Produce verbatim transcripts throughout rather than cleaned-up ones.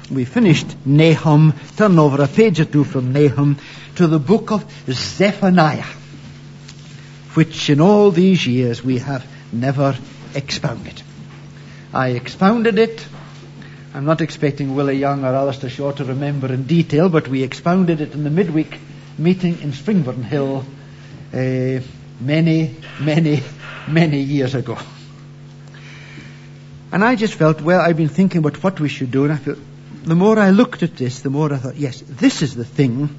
we finished Nahum, turn over a page or two from Nahum to the book of Zephaniah, which in all these years we have never expounded. I expounded it. I'm not expecting Willie Young or Alistair Shaw to remember in detail, but we expounded it in the midweek meeting in Springburn Hill uh, many, many, many years ago. And I just felt, well, I've been thinking about what we should do, and I felt, the more I looked at this, the more I thought, yes, this is the thing.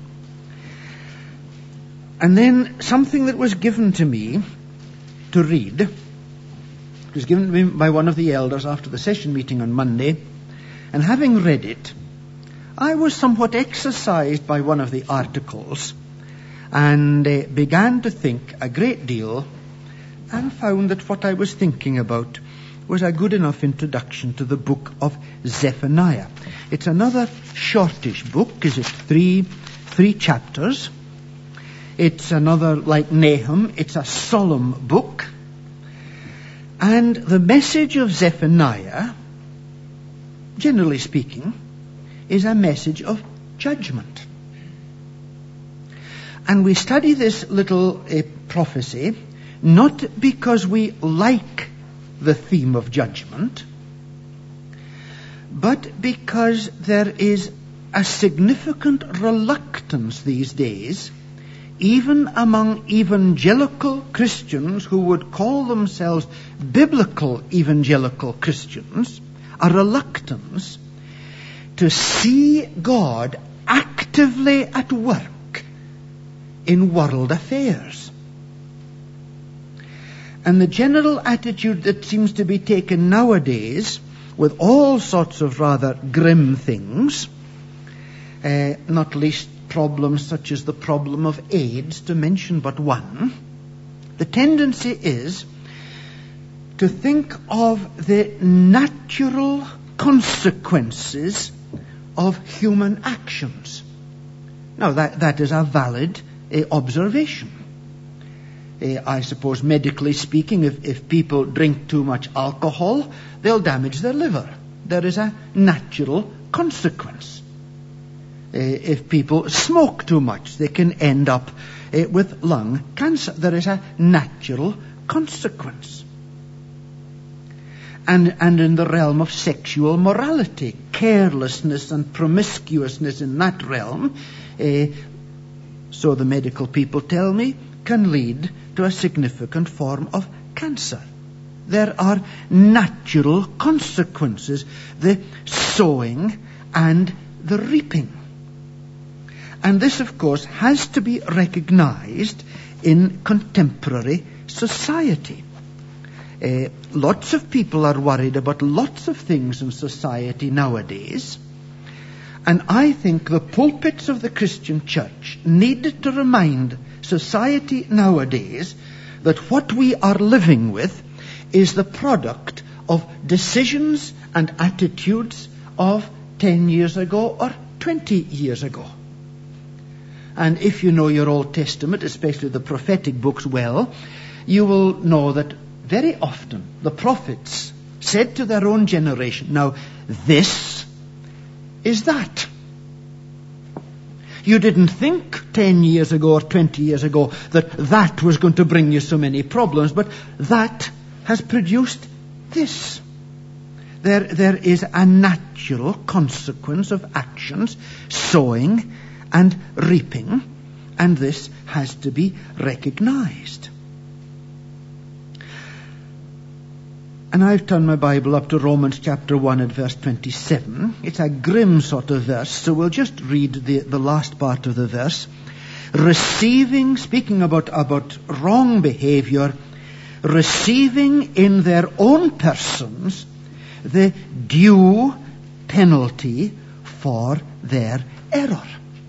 And then something that was given to me to read, it was given to me by one of the elders after the session meeting on Monday, and having read it, I was somewhat exercised by one of the articles, and uh, began to think a great deal, and found that what I was thinking about was a good enough introduction to the book of Zephaniah. It's another shortish book. Is it three, three chapters? It's another, like Nahum, it's a solemn book. And the message of Zephaniah, generally speaking, is a message of judgment. And we study this little uh, prophecy not because we like the theme of judgment, but because there is a significant reluctance these days, even among evangelical Christians who would call themselves biblical evangelical Christians, a reluctance to see God actively at work in world affairs. And the general attitude that seems to be taken nowadays, with all sorts of rather grim things, uh, not least problems such as the problem of AIDS, to mention but one, the tendency is to think of the natural consequences of human actions. Now, that, that is a valid uh, observation. Uh, I suppose, medically speaking, if, if people drink too much alcohol, they'll damage their liver. There is a natural consequence. Uh, if people smoke too much, they can end up uh, with lung cancer. There is a natural consequence. And, and in the realm of sexual morality, carelessness and promiscuousness in that realm, uh, so the medical people tell me, can lead to a significant form of cancer. There are natural consequences, the sowing and the reaping. And this, of course, has to be recognized in contemporary society. Uh, lots of people are worried about lots of things in society nowadays. And I think the pulpits of the Christian church need to remind society nowadays that what we are living with is the product of decisions and attitudes of ten years ago or twenty years ago. And if you know your Old Testament, especially the prophetic books, well, you will know that very often the prophets said to their own generation, now this is that. You didn't think ten years ago or twenty years ago that that was going to bring you so many problems, but that has produced this. There, there is a natural consequence of actions, sowing and reaping, and this has to be recognized. And I've turned my Bible up to Romans chapter one at verse twenty-seven. It's a grim sort of verse, so we'll just read the, the last part of the verse. Receiving, speaking about, about wrong behavior, receiving in their own persons the due penalty for their error.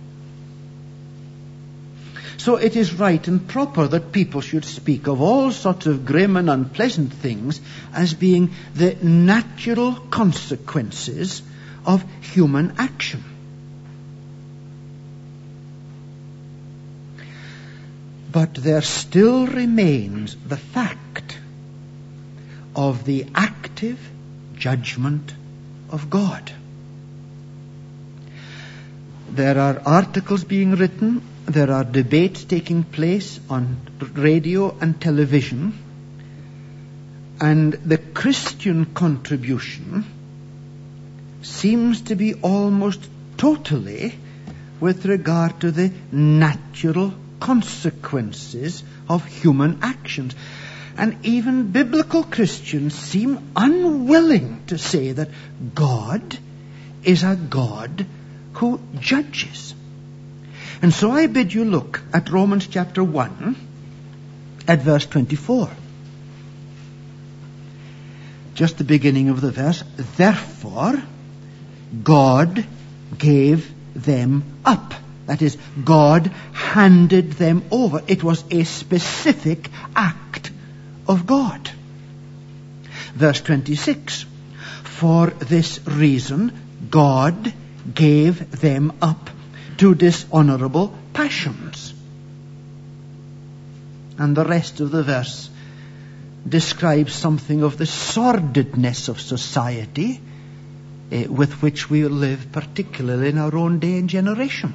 So it is right and proper that people should speak of all sorts of grim and unpleasant things as being the natural consequences of human action. But there still remains the fact of the active judgment of God. There are articles being written, there are debates taking place on radio and television, and the Christian contribution seems to be almost totally with regard to the natural consequences of human actions. And even biblical Christians seem unwilling to say that God is a God who judges. And so I bid you look at Romans chapter one at verse twenty-four. Just the beginning of the verse. Therefore, God gave them up. That is, God handed them over. It was a specific act of God. Verse twenty-six. For this reason, God gave them up to dishonorable passions. And the rest of the verse describes something of the sordidness of society eh, with which we live, particularly in our own day and generation.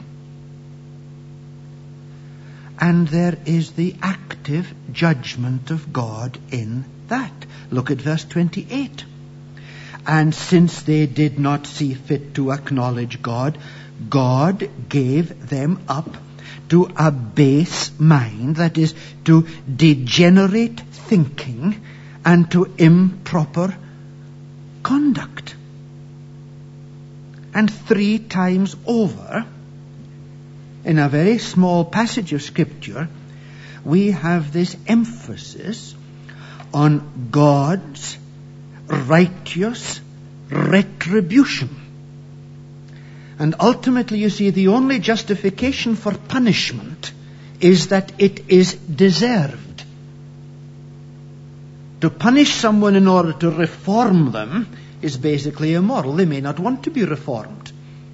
And there is the active judgment of God in that. Look at verse twenty-eight. And since they did not see fit to acknowledge God, God gave them up to a base mind, that is, to degenerate thinking and to improper conduct. And three times over, in a very small passage of Scripture, we have this emphasis on God's righteous retribution. And ultimately, you see, the only justification for punishment is that it is deserved. To punish someone in order to reform them is basically immoral. They may not want to be reformed.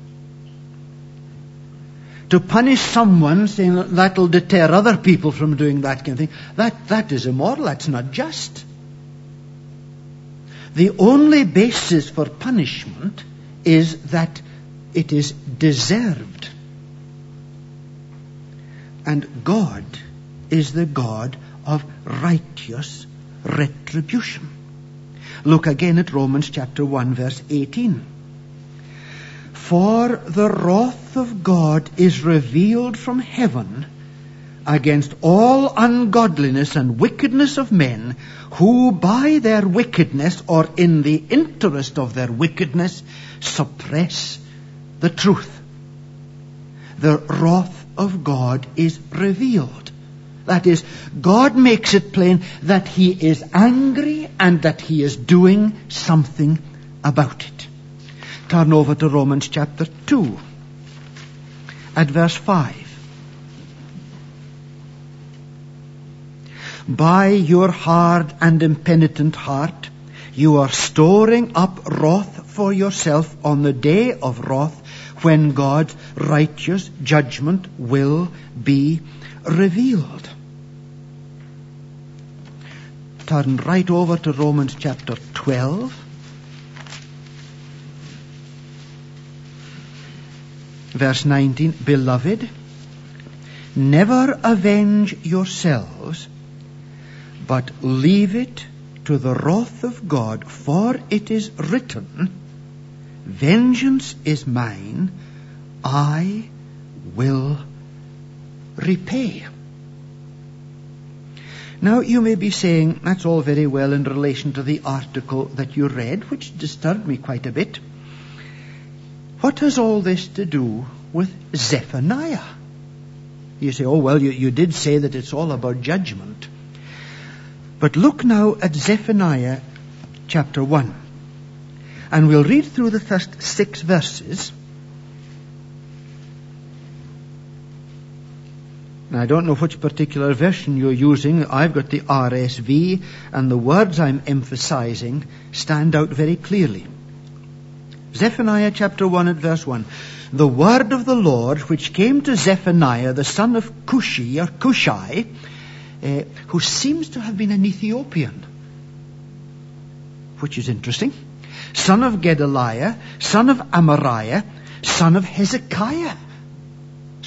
To punish someone, saying that'll deter other people from doing that kind of thing, that, that is immoral. That's not just. The only basis for punishment is that it is deserved. And God is the God of righteous retribution. Look again at Romans chapter one, verse eighteen. For the wrath of God is revealed from heaven against all ungodliness and wickedness of men, who by their wickedness, or in the interest of their wickedness, suppress the truth. The wrath of God is revealed. That is, God makes it plain that He is angry and that He is doing something about it. Turn over to Romans chapter two at verse five. By your hard and impenitent heart, you are storing up wrath for yourself on the day of wrath, when God's righteous judgment will be revealed. Turn right over to Romans chapter twelve. Verse nineteen. Beloved, never avenge yourselves, but leave it to the wrath of God, for it is written, vengeance is mine, I will repay. Now you may be saying, that's all very well in relation to the article that you read, which disturbed me quite a bit. What has all this to do with Zephaniah? You say, oh well, you, you did say that it's all about judgment. But look now at Zephaniah chapter one. And we'll read through the first six verses. Now, I don't know which particular version you're using. I've got the R S V, and the words I'm emphasizing stand out very clearly. Zephaniah chapter one at verse one. The word of the Lord which came to Zephaniah, the son of Cushi, or Cushai, uh, who seems to have been an Ethiopian, which is interesting, son of Gedaliah, son of Amariah, son of Hezekiah.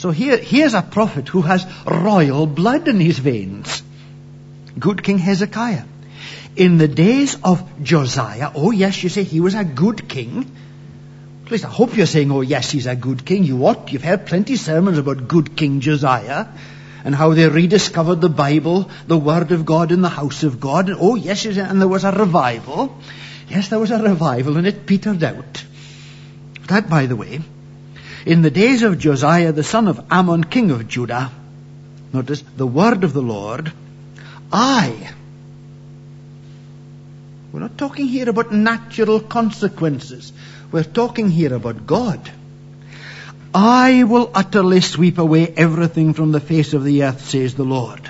So here, here's a prophet who has royal blood in his veins. Good King Hezekiah. In the days of Josiah, oh yes, you say he was a good king. At least I hope you're saying, oh yes, he's a good king. You ought. You've heard plenty of sermons about good King Josiah and how they rediscovered the Bible, the Word of God in the house of God. And, oh yes, and there was a revival. Yes, there was a revival and it petered out. That, by the way, in the days of Josiah, the son of Ammon, king of Judah, notice, the word of the Lord, I... We're not talking here about natural consequences. We're talking here about God. I will utterly sweep away everything from the face of the earth, says the Lord.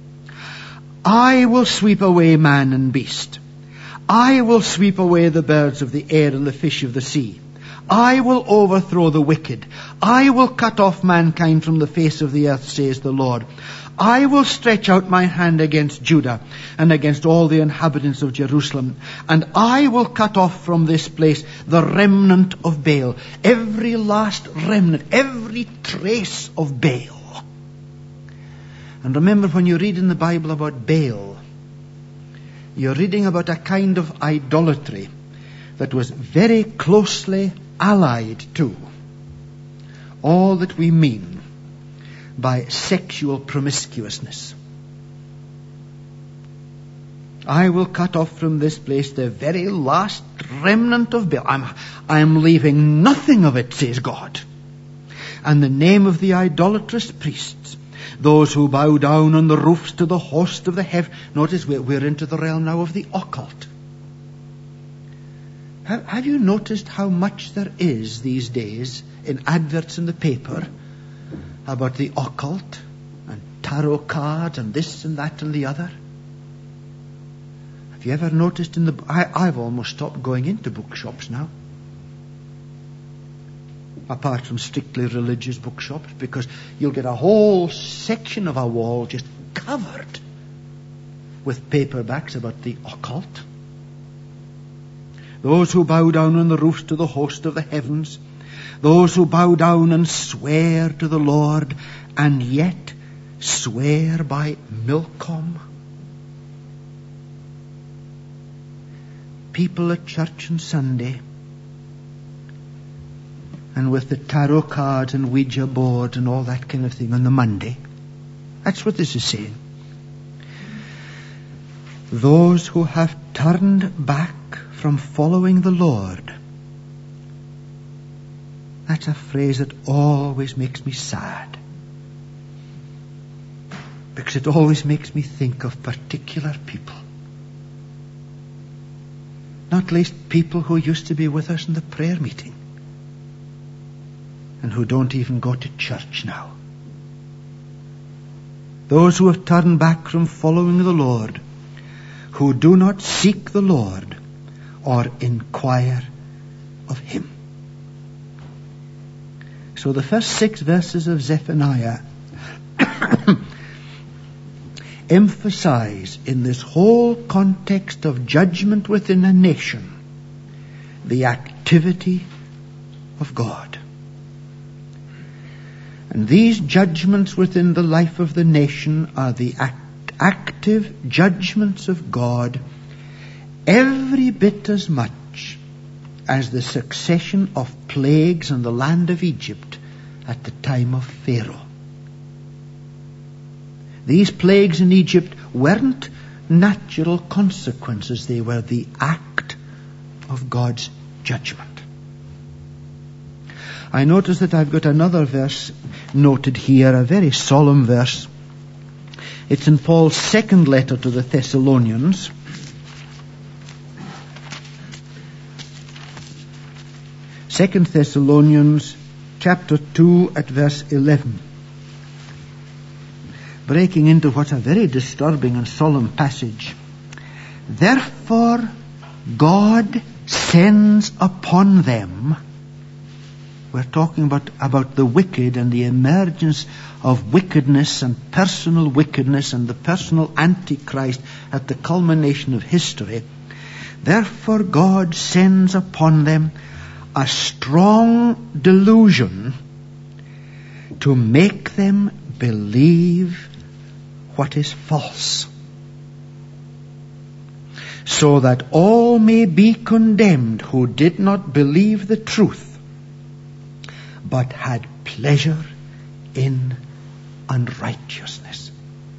I will sweep away man and beast. I will sweep away the birds of the air and the fish of the sea. I will overthrow the wicked. I will cut off mankind from the face of the earth, says the Lord. I will stretch out my hand against Judah and against all the inhabitants of Jerusalem, and I will cut off from this place the remnant of Baal, every last remnant, every trace of Baal. And remember, when you read in the Bible about Baal, you're reading about a kind of idolatry that was very closely allied to all that we mean by sexual promiscuousness. I will cut off from this place the very last remnant of Baal. I'm, I'm leaving nothing of it, says God. And the name of the idolatrous priests, those who bow down on the roofs to the host of the heaven. Notice we're, we're into the realm now of the occult. Have, have you noticed how much there is these days in adverts in the paper about the occult and tarot cards and this and that and the other? Have you ever noticed in the... I, I've almost stopped going into bookshops now, apart from strictly religious bookshops, because you'll get a whole section of a wall just covered with paperbacks about the occult. Those who bow down on the roofs to the host of the heavens, those who bow down and swear to the Lord, and yet swear by Milcom. People at church on Sunday, and with the tarot cards and Ouija boards and all that kind of thing on the Monday. That's what this is saying. Those who have turned back from following the Lord. That's a phrase that always makes me sad, because it always makes me think of particular people. Not least people who used to be with us in the prayer meeting and who don't even go to church now. Those who have turned back from following the Lord, who do not seek the Lord or inquire of Him. So the first six verses of Zephaniah emphasize in this whole context of judgment within a nation the activity of God. And these judgments within the life of the nation are the act- active judgments of God, every bit as much as the succession of plagues in the land of Egypt at the time of Pharaoh. These plagues in Egypt weren't natural consequences. They were the act of God's judgment. I notice that I've got another verse noted here, a very solemn verse. It's in Paul's second letter to the Thessalonians. Second Thessalonians chapter two at verse eleven. Breaking into what's a very disturbing and solemn passage. Therefore God sends upon them. We're talking about, about the wicked and the emergence of wickedness and personal wickedness and the personal Antichrist at the culmination of history. Therefore God sends upon them a strong delusion, to make them believe what is false, so that all may be condemned who did not believe the truth, but had pleasure in unrighteousness.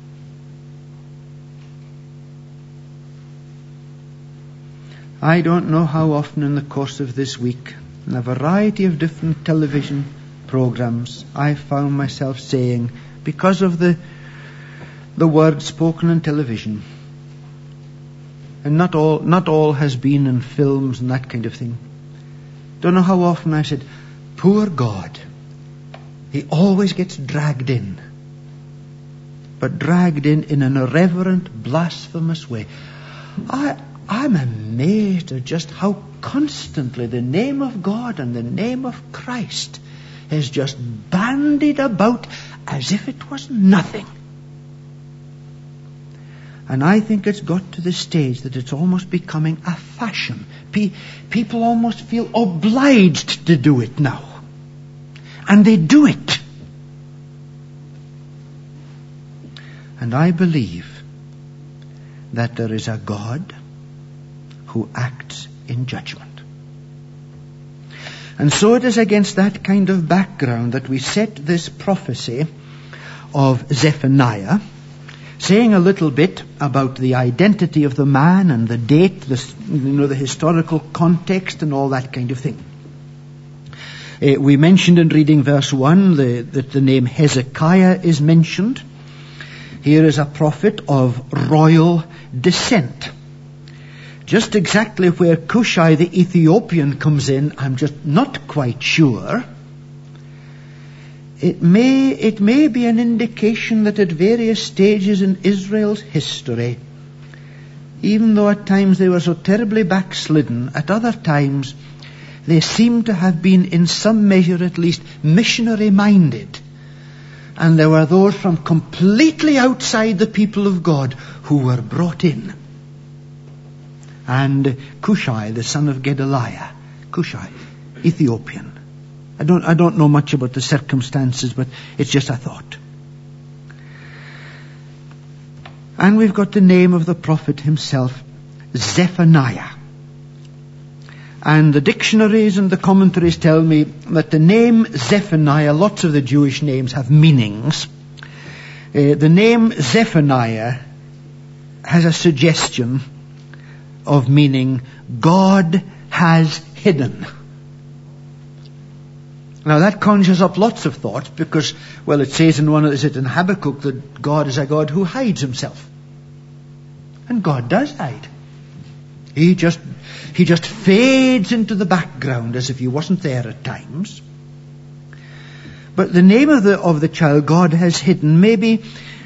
I don't know how often in the course of this week, in a variety of different television programs, I found myself saying, because of the the words spoken on television, and not all not all has been in films and that kind of thing. Don't know how often I said, poor God, he always gets dragged in, but dragged in in an irreverent, blasphemous way. I I'm amazed at just how constantly the name of God and the name of Christ is just bandied about as if it was nothing. And I think it's got to the stage that it's almost becoming a fashion. Pe- people almost feel obliged to do it now. And they do it. And I believe that there is a God who acts in judgment. And so it is against that kind of background that we set this prophecy of Zephaniah, saying a little bit about the identity of the man and the date, the, you know, the historical context and all that kind of thing. Uh, we mentioned in reading verse one the, that the name Hezekiah is mentioned. Here is a prophet of royal descent. Just exactly where Cushai the Ethiopian comes in, I'm just not quite sure. It may, it may be an indication that at various stages in Israel's history, even though at times they were so terribly backslidden, at other times they seem to have been in some measure at least missionary-minded. And there were those from completely outside the people of God who were brought in. And Cushai, the son of Gedaliah, Cushai, Ethiopian. I don't, I don't know much about the circumstances, but it's just a thought. And we've got the name of the prophet himself, Zephaniah. And the dictionaries and the commentaries tell me that the name Zephaniah, lots of the Jewish names have meanings. Uh, the name Zephaniah has a suggestion of meaning God has hidden. Now that conjures up lots of thoughts because, well, it says in one of, is it in Habakkuk that God is a God who hides himself. And God does hide. He just, he just fades into the background as if he wasn't there at times. But the name of the, of the child God has hidden maybe,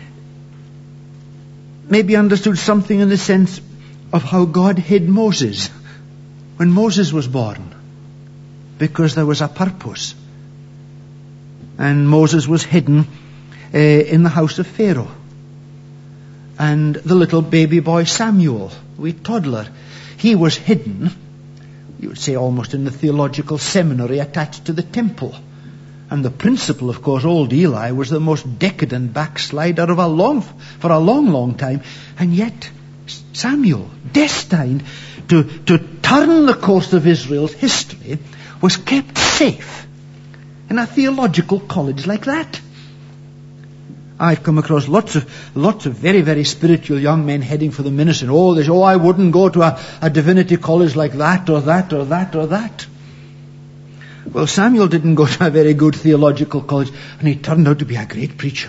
maybe understood something in the sense of how God hid Moses when Moses was born, because there was a purpose. And Moses was hidden uh, in the house of Pharaoh. And the little baby boy Samuel, wee toddler, he was hidden, you would say almost in the theological seminary attached to the temple. And the principal, of course, old Eli, was the most decadent backslider of a long, for a long, long time. And yet Samuel, destined to, to turn the course of Israel's history, was kept safe in a theological college like that. I've come across lots of lots of very, very spiritual young men heading for the ministry. Oh, there's, oh, I wouldn't go to a, a divinity college like that or that or that or that. Well, Samuel didn't go to a very good theological college, and he turned out to be a great preacher.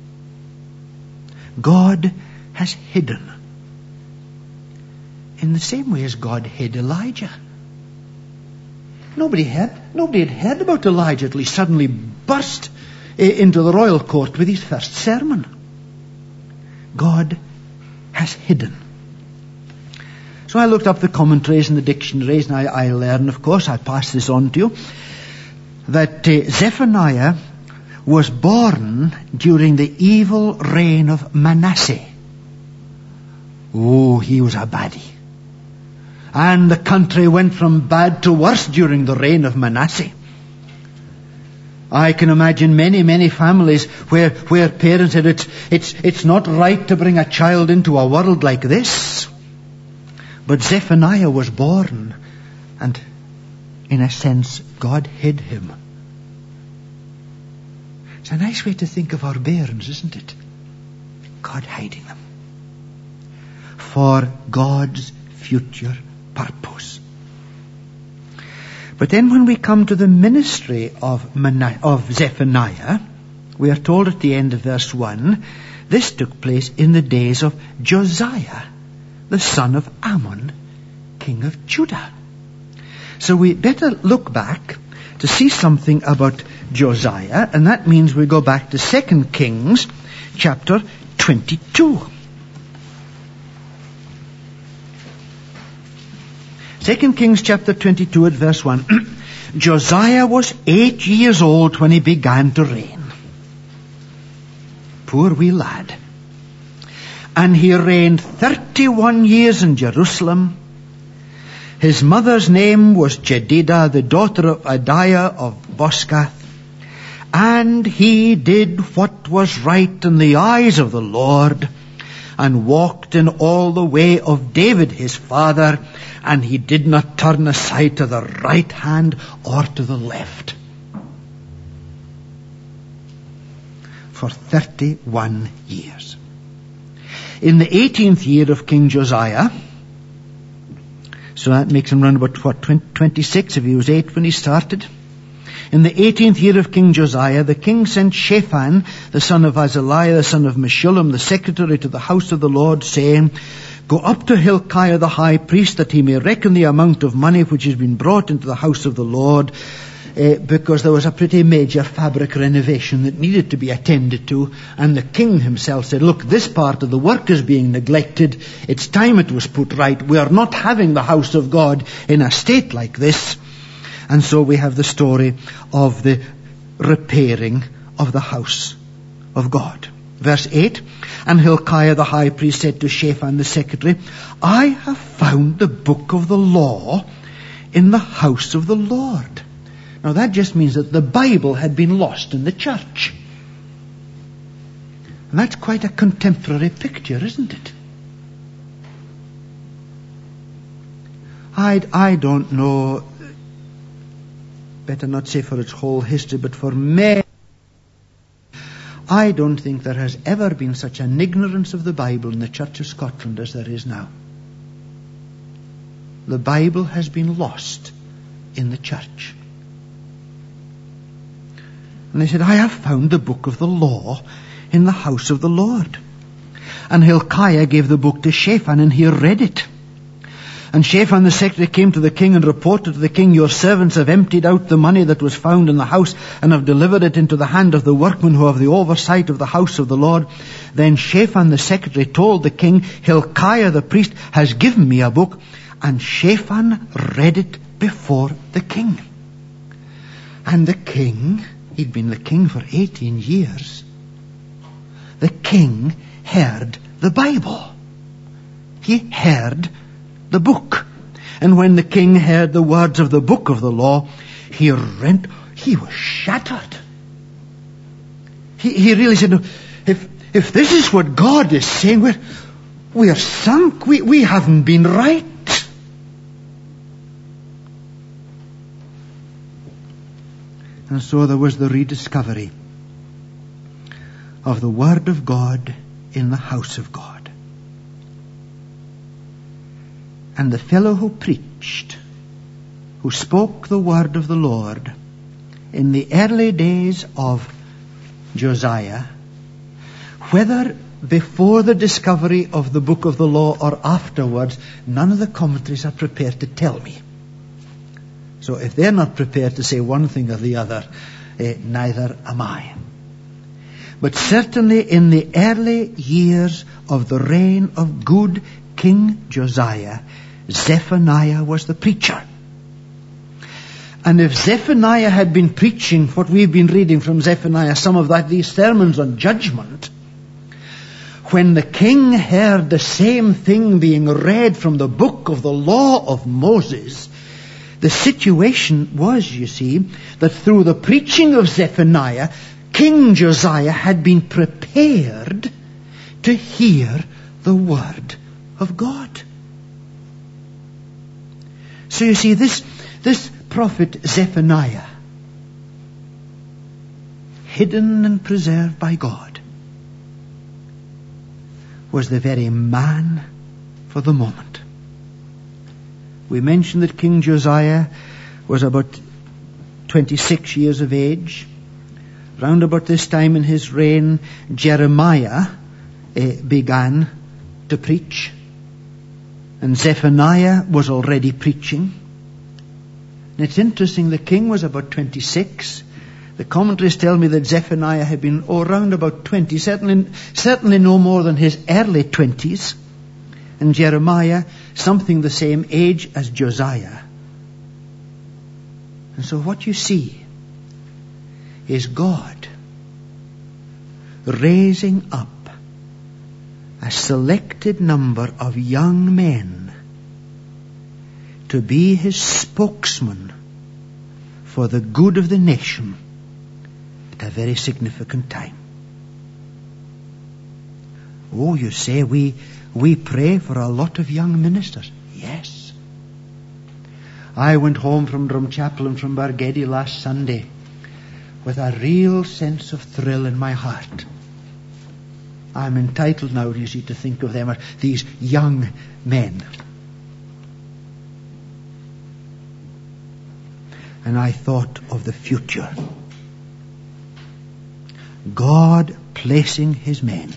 God has hidden. In the same way as God hid Elijah. Nobody had, nobody had heard about Elijah till he suddenly burst into the royal court with his first sermon. God has hidden. So I looked up the commentaries and the dictionaries, and I, I learned, of course, I pass this on to you, that uh, Zephaniah was born during the evil reign of Manasseh. Oh, he was a baddie. And the country went from bad to worse during the reign of Manasseh. I can imagine many, many families where, where parents said it's, it's, it's not right to bring a child into a world like this. But Zephaniah was born, and in a sense, God hid him. It's a nice way to think of our bairns, isn't it? God hiding them for God's future purpose. But then when we come to the ministry of, Mani- of Zephaniah, we are told at the end of verse one, this took place in the days of Josiah, the son of Ammon, king of Judah. So we better look back to see something about Josiah, and that means we go back to Second Kings chapter twenty-two. Second Kings chapter twenty-two at verse one. Josiah was eight years old when he began to reign. Poor wee lad. And he reigned thirty-one years in Jerusalem. His mother's name was Jedidah, the daughter of Adiah of Boscath. And he did what was right in the eyes of the Lord, and walked in all the way of David his father, and he did not turn aside to the right hand or to the left. For thirty-one years. In the eighteenth year of King Josiah, so that makes him round about, what, twenty-six, if he was eight when he started. In the eighteenth year of King Josiah, the king sent Shaphan, the son of Azaliah, the son of Meshullam, the secretary to the house of the Lord, saying, Go up to Hilkiah the high priest, that he may reckon the amount of money which has been brought into the house of the Lord, uh, because there was a pretty major fabric renovation that needed to be attended to, and the king himself said, look, this part of the work is being neglected. It's time it was put right. We are not having the house of God in a state like this. And so we have the story of the repairing of the house of God. Verse eight, And Hilkiah the high priest said to Shaphan the secretary, I have found the book of the law in the house of the Lord. Now that just means that the Bible had been lost in the church. And that's quite a contemporary picture, isn't it? I, I don't know, better not say for its whole history, but for many, I don't think there has ever been such an ignorance of the Bible in the Church of Scotland as there is now. The Bible has been lost in the church. And they said, I have found the book of the law in the house of the Lord. And Hilkiah gave the book to Shaphan, and he read it. And Shaphan the secretary came to the king and reported to the king, Your servants have emptied out the money that was found in the house, and have delivered it into the hand of the workmen who have the oversight of the house of the Lord. Then Shaphan the secretary told the king, Hilkiah the priest has given me a book. And Shaphan read it before the king. And the king, he'd been the king for eighteen years, the king heard the Bible. He heard the book. And when the king heard the words of the book of the law, he rent, he was shattered. He, he really said, no, if, if this is what God is saying, we're, we're sunk. We, we haven't been right. And so there was the rediscovery of the Word of God in the house of God. And the fellow who preached, who spoke the word of the Lord in the early days of Josiah, whether before the discovery of the book of the law or afterwards, none of the commentaries are prepared to tell me. So if they're not prepared to say one thing or the other, eh, neither am I. But certainly in the early years of the reign of good King Josiah, Zephaniah was the preacher. And if Zephaniah had been preaching what we've been reading from Zephaniah, some of that, these sermons on judgment, when the king heard the same thing being read from the book of the law of Moses, the situation was, you see, that through the preaching of Zephaniah, King Josiah had been prepared to hear the word of God. So you see, this, this prophet Zephaniah, hidden and preserved by God, was the very man for the moment. We mentioned that King Josiah was about twenty-six years of age. Round about this time in his reign, Jeremiah eh, began to preach. And Zephaniah was already preaching. And it's interesting, the king was about twenty-six. The commentaries tell me that Zephaniah had been oh, around about twenty, certainly, certainly no more than his early twenties. And Jeremiah, something the same age as Josiah. And so what you see is God raising up a selected number of young men to be his spokesman for the good of the nation at a very significant time. Oh, you say we we pray for a lot of young ministers. Yes. I went home from Drumchapel and from Bargeddy last Sunday with a real sense of thrill in my heart. I'm entitled now, you see, to think of them as these young men. And I thought of the future. God placing his men.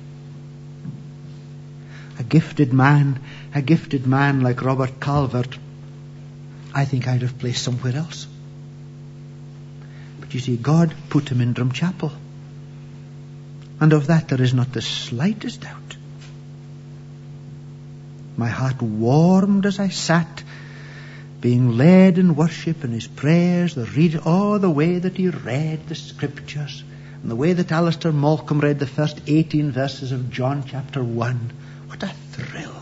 A gifted man, a gifted man like Robert Calvert, I think I'd have placed somewhere else. But you see, God put him in Drumchapel. And of that there is not the slightest doubt. My heart warmed as I sat, being led in worship and his prayers, the read, oh, the way that he read the scriptures, and the way that Alistair Malcolm read the first eighteen verses of John chapter one. What a thrill.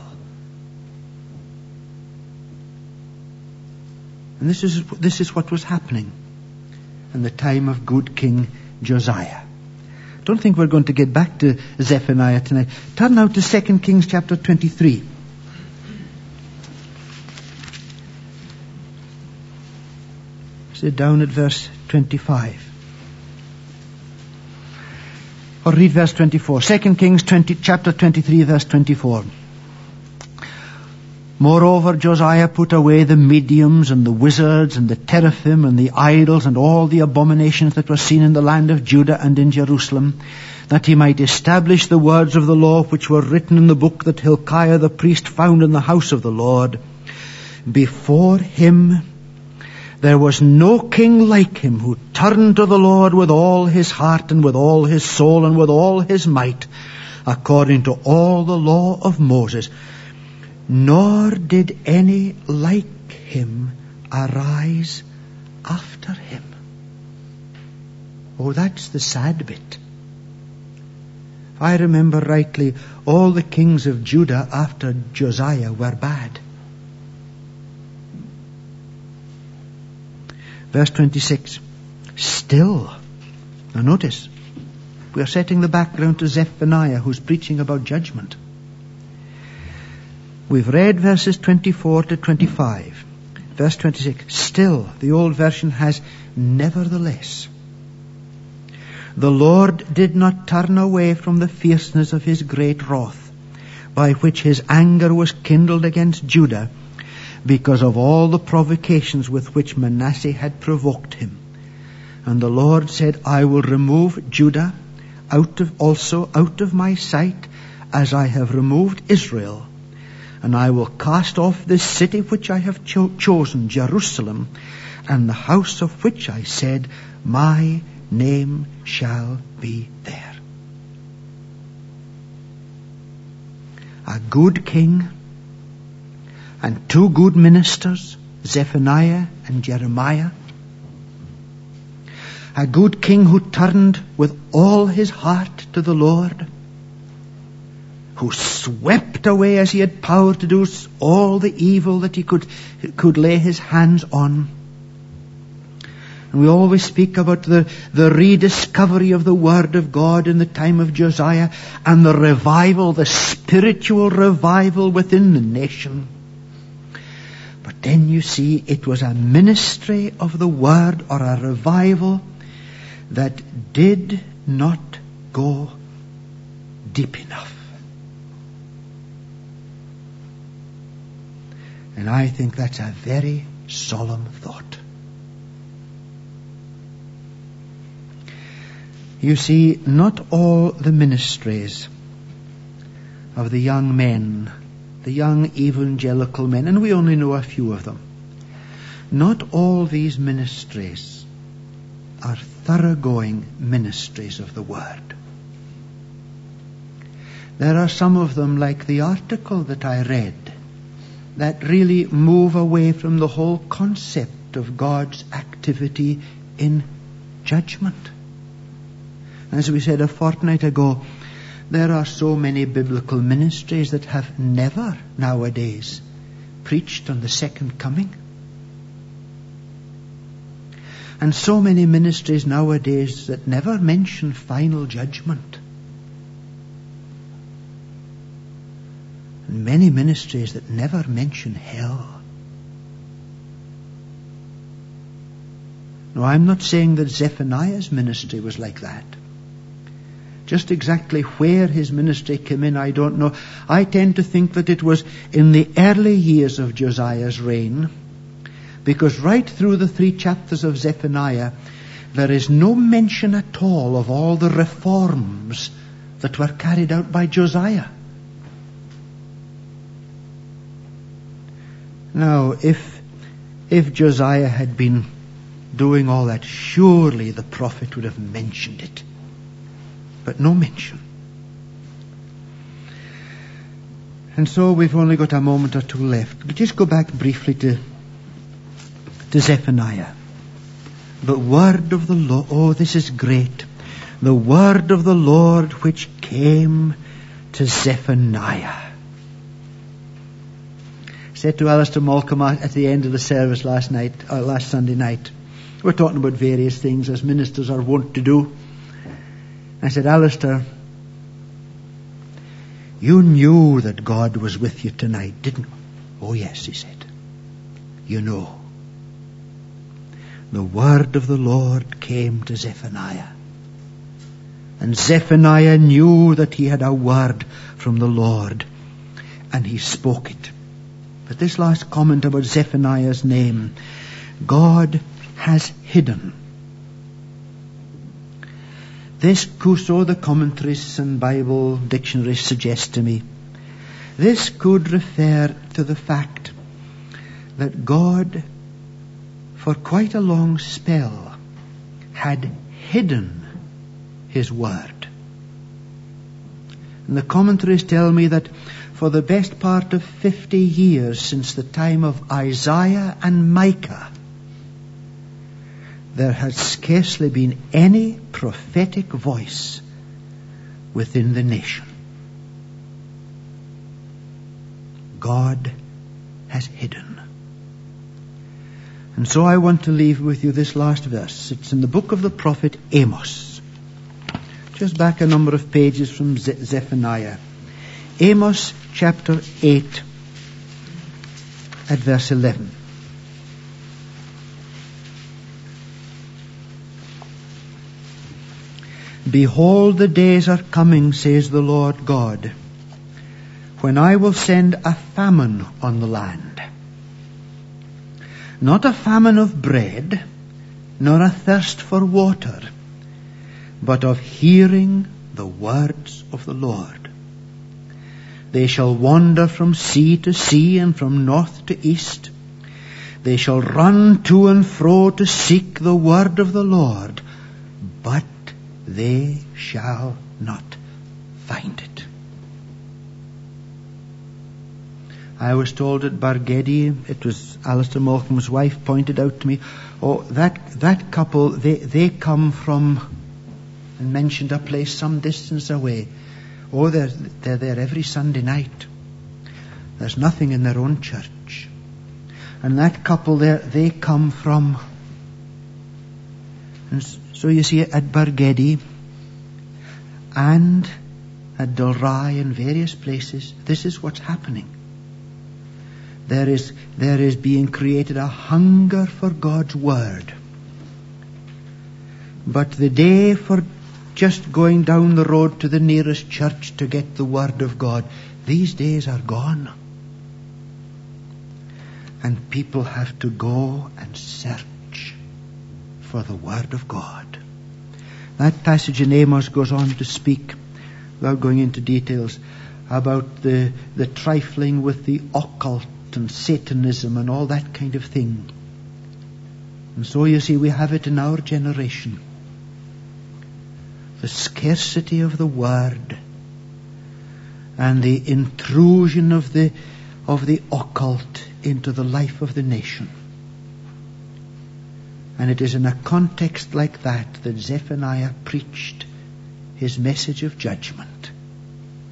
And this is, this is what was happening in the time of good King Josiah. Don't think we're going to get back to Zephaniah tonight. Turn now to Second Kings chapter twenty-three. Sit down at verse twenty-five. Or read verse twenty-four. Second Kings twenty, chapter twenty-three, verse twenty-four. Moreover, Josiah put away the mediums and the wizards and the teraphim and the idols and all the abominations that were seen in the land of Judah and in Jerusalem, that he might establish the words of the law which were written in the book that Hilkiah the priest found in the house of the Lord. Before him there was no king like him, who turned to the Lord with all his heart and with all his soul and with all his might, according to all the law of Moses. Nor did any like him arise after him. Oh, that's the sad bit. If I remember rightly, all the kings of Judah after Josiah were bad. Verse twenty-six. Still, now notice, we are setting the background to Zephaniah, who's preaching about judgment. We've read verses twenty-four to twenty-five. Verse twenty-six. Still, the old version has nevertheless. The Lord did not turn away from the fierceness of his great wrath, by which his anger was kindled against Judah, because of all the provocations with which Manasseh had provoked him. And the Lord said, I will remove Judah out of also out of my sight, as I have removed Israel. And I will cast off this city which I have cho- chosen, Jerusalem, and the house of which I said, my name shall be there. A good king and two good ministers, Zephaniah and Jeremiah. A good king who turned with all his heart to the Lord, who swept away as he had power to do all the evil that he could, could lay his hands on. And we always speak about the, the rediscovery of the Word of God in the time of Josiah and the revival, the spiritual revival within the nation. But then you see, it was a ministry of the Word, or a revival, that did not go deep enough. And I think that's a very solemn thought. You see, not all the ministries of the young men, the young evangelical men, and we only know a few of them, not all these ministries are thoroughgoing ministries of the Word. There are some of them, like the article that I read, that really move away from the whole concept of God's activity in judgment. As we said a fortnight ago, there are so many biblical ministries that have never nowadays preached on the second coming. And so many ministries nowadays that never mention final judgment. And many ministries that never mention hell. No, I'm not saying that Zephaniah's ministry was like that. Just exactly where his ministry came in, I don't know. I tend to think that it was in the early years of Josiah's reign, because right through the three chapters of Zephaniah, there is no mention at all of all the reforms that were carried out by Josiah. Now, if if Josiah had been doing all that, surely the prophet would have mentioned it. But no mention. And so we've only got a moment or two left. But just go back briefly to, to Zephaniah. The word of the Lord, oh, this is great. The word of the Lord which came to Zephaniah. I said to Alistair Malcolm at the end of the service last night, or last Sunday night, we're talking about various things as ministers are wont to do. I said, Alistair, you knew that God was with you tonight, didn't you? Oh yes, he said. You know. The word of the Lord came to Zephaniah. And Zephaniah knew that he had a word from the Lord. And he spoke it. But this last comment about Zephaniah's name, God has hidden. This, so the commentaries and Bible dictionaries suggest to me, this could refer to the fact that God, for quite a long spell, had hidden his word. And the commentaries tell me that for the best part of fifty years since the time of Isaiah and Micah, there had scarcely been any prophetic voice within the nation. God has hidden. And so I want to leave with you this last verse. It's in the book of the prophet Amos. Just back a number of pages from Ze- Zephaniah. Amos chapter eight at verse eleven. Behold, the days are coming, says the Lord God, when I will send a famine on the land. Not a famine of bread, nor a thirst for water, but of hearing the words of the Lord. They shall wander from sea to sea and from north to east. They shall run to and fro to seek the word of the Lord, but they shall not find it. I was told at Bargedi, it was Alistair Malcolm's wife pointed out to me, oh, that that couple, they, they come from, and mentioned a place some distance away. Oh, they're, they're there every Sunday night. There's nothing in their own church. And that couple there, they come from... And so you see, at Bargedi and at Dalry and various places, this is what's happening. There is, there is being created a hunger for God's Word. But the day for just going down the road to the nearest church to get the Word of God, these days are gone. And people have to go and search for the Word of God. That passage in Amos goes on to speak, without going into details, about the, the trifling with the occult and Satanism and all that kind of thing. And so you see, we have it in our generation. The scarcity of the Word and the intrusion of the of the occult into the life of the nation. And it is in a context like that that Zephaniah preached his message of judgment.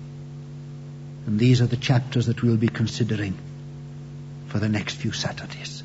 And these are the chapters that we'll be considering for the next few Saturdays.